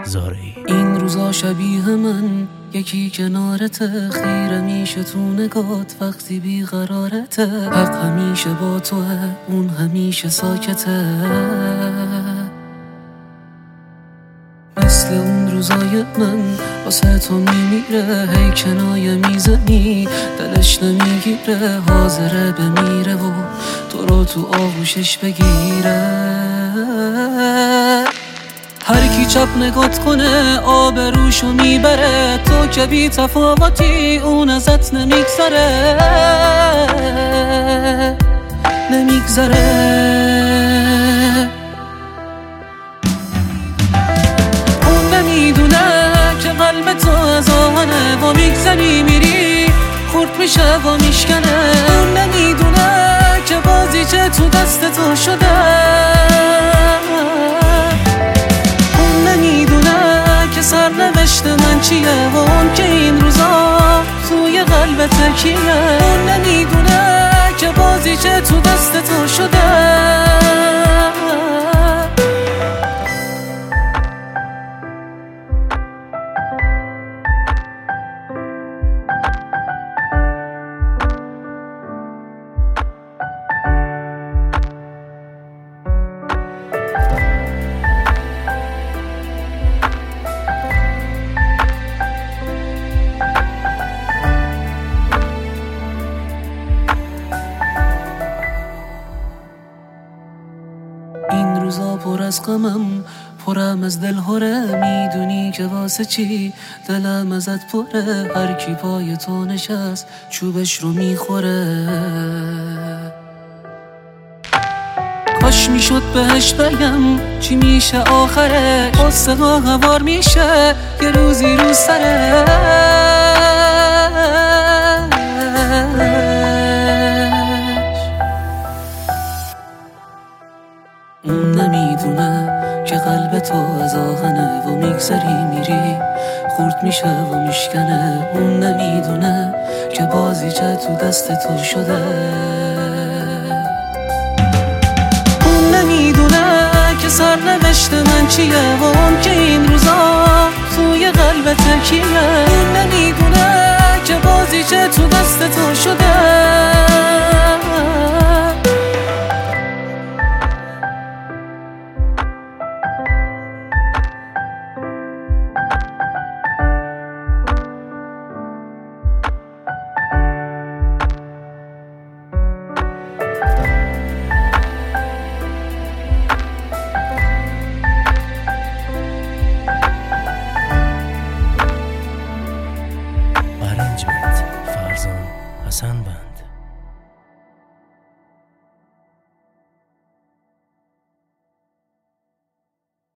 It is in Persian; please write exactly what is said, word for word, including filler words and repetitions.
زارعی. این روزا شبیه من یکی کنارت، خیره میشه تو نگات وقتی بیقرارته. حق همیشه با توه، اون همیشه ساکته، مثل اون روزای من واسه تو میمیره. هی کنایه میزنی دلش نمیگیره، حاضره بمیره و تو رو تو آغوشش بگیره. هر کی چپ نگات کنه آبروشو میبره، تو که بی تفاوتی اون ازت نمیگذره نمیگذره. اون نمیدونه که قلب تو از آهنه و میگذری میری خورد میشه و میشکنه. اون نمیدونه که بازی چه تو دست تو شده، سرنوشت من چیه و اون که این روزا توی قلبت کیه. اون نمیدونه که بازی چه تو دست تو شده. این روزا پر از غمم، پرم از دل هره، میدونی که واسه چی دلم ازت پره. هر کی پای تو نشست چوبش رو میخوره. کاش میشد بهش بگم چی میشه آخره، قصه ها هوار میشه یه روزی رو سره. اون نمیدونه که قلب تو از آهنه و میگذری میری خورد میشه و میشکنه. اون نمیدونه که بازی چه تو دست تو شده. اون نمیدونه که سرنوشت من چیه و اون که این روزا توی قلبت کیه. اون نمیدونه که بازی چه تو دست تو شده. Arrangement فرزان حسن بند.